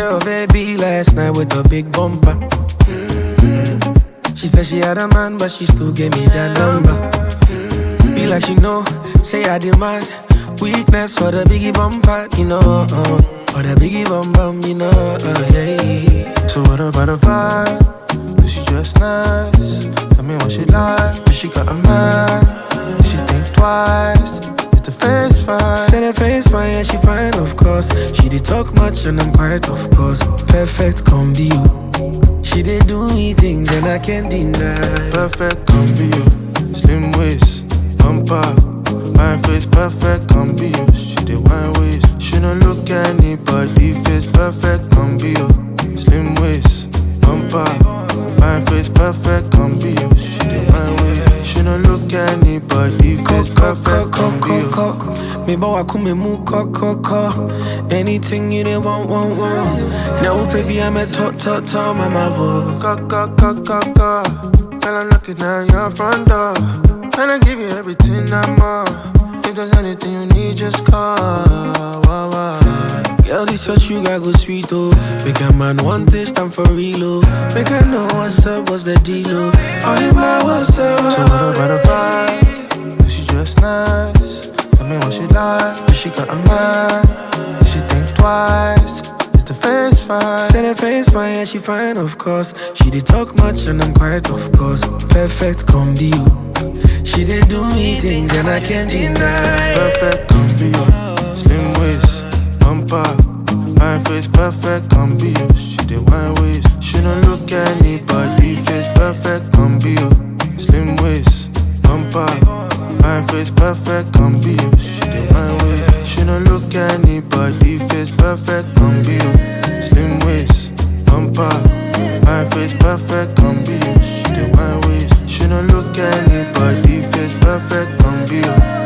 your baby last night with a big bumper. She said she had a man, but she still gave me that number. Be like she know, say I demand weakness for the biggie bumper, you know. For the biggie bum bum, you know. Yeah. So what about the vibe? Is she just nice? Tell me what she like. If she got a man, did she think twice? Is the face fine? Said her face fine, yeah, she fine, of course. She did talk much and I'm quiet, of course. Perfect combi, you. She did do me things and I can't deny. Perfect combi, you. Slim waist, bumper. My face perfect combi, you. She did wine waist. She don't look anybody face. Perfect combi, you. Slim waist, bumper. My face perfect combi, you. She did wine waist. She don't look anybody face. Perfect combi, you. Me bow me mu ko. Anything you did want. Now baby I'm a top mama vo. Ka. Girl, I'm knocking down your front door. Tryna give you everything I'm on. If there's anything you need, just call. Girl, this your sugar go sweet, oh. Make a man want taste, I'm for real, oh. Make I know what's up, what's the deal, oh. Oh, you my what's up. So what about the vibe? Is she just nice? Tell me what she like. If she got a man, did she think twice? Is the face fine? Said her face fine, yeah, she fine, of course. She did talk much and I'm quiet, of course. Perfect combi, you. She did do me things and I can't deny. Perfect combi, you. Slim waist, bumper. My face perfect combi, you. She did wine waist. She don't look anybody face. Perfect combi, you. Slim waist, bumper. My face perfect combi, you. She did wine waist. She don't look anybody face. Perfect combi, you. Slim waist, bumper. My face perfect combi, you. She did wine waist. She don't look anybody face. Perfect combi, you.